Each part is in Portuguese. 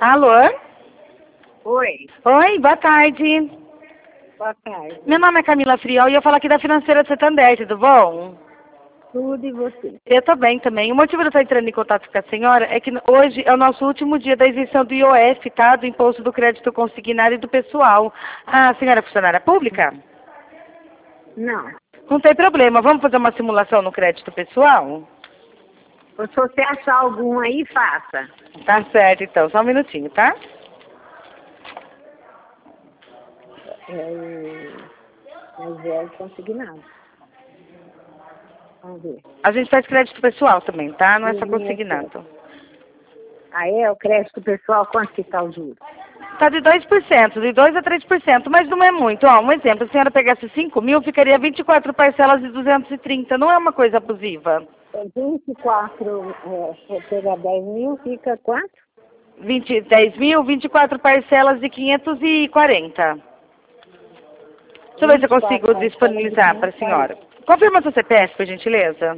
Alô? Oi, Oi, boa tarde. boa tarde. Meu nome é Camila Friol e eu falo aqui da Financeira de Santander, tudo bom? Tudo e você? Eu tô bem também. O motivo de eu estar entrando em contato com a senhora é que hoje é o nosso último dia da isenção do IOF, tá? Do Imposto do Crédito Consignado e do Pessoal. A senhora é funcionária pública? Não. Não tem problema. Vamos fazer uma simulação no crédito pessoal? Se você achar algum aí, faça. Tá certo, então. Só um minutinho, tá? Mas é consignado. Vamos ver. A gente faz crédito pessoal também, tá? Não é só INSS. consignado. Aí é o crédito pessoal, quanto que tá o juros? Tá de 2%, de 2 a 3%, mas não é muito. Ó, um exemplo, se a senhora pegasse 5 mil, ficaria 24 parcelas de 230. Não é uma coisa abusiva. 24, se eu pegar 10 mil, fica quanto? 10 mil, 24 parcelas de 540. Deixa eu ver se eu 24 consigo parcelas de disponibilizar para a 540. senhora. Confirma seu CPF, por gentileza.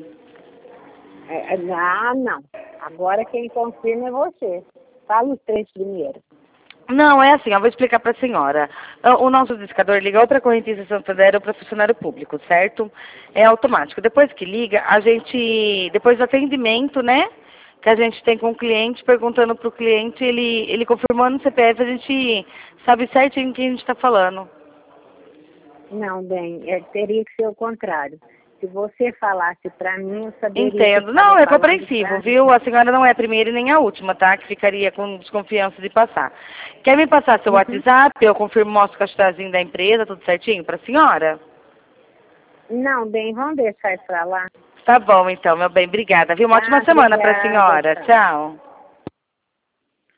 Não. Agora quem confirma é você. Fala os 3 primeiros. Não, é assim, eu vou explicar para a senhora. O nosso discador liga ou para a correntista Santander ou para funcionário público, certo? É automático. Depois que liga, a gente, depois do atendimento, né, que a gente tem com o cliente, perguntando para o cliente, ele confirmando o CPF, a gente sabe certinho o que a gente está falando. Não, bem, teria que ser o contrário. Se você falasse para mim, eu saberia. Entendo. Que Não, é falando compreensível, pra viu? A senhora não é a primeira e nem a última, tá? Que ficaria com desconfiança de passar. Quer me passar seu WhatsApp? Eu confirmo, mostro o castrazinho da empresa, tudo certinho para a senhora? Não, bem, vamos deixar isso pra lá. Tá bom, então, meu bem. Obrigada, viu? Uma ótima semana para a Obrigada, senhora. tchau. Tchau.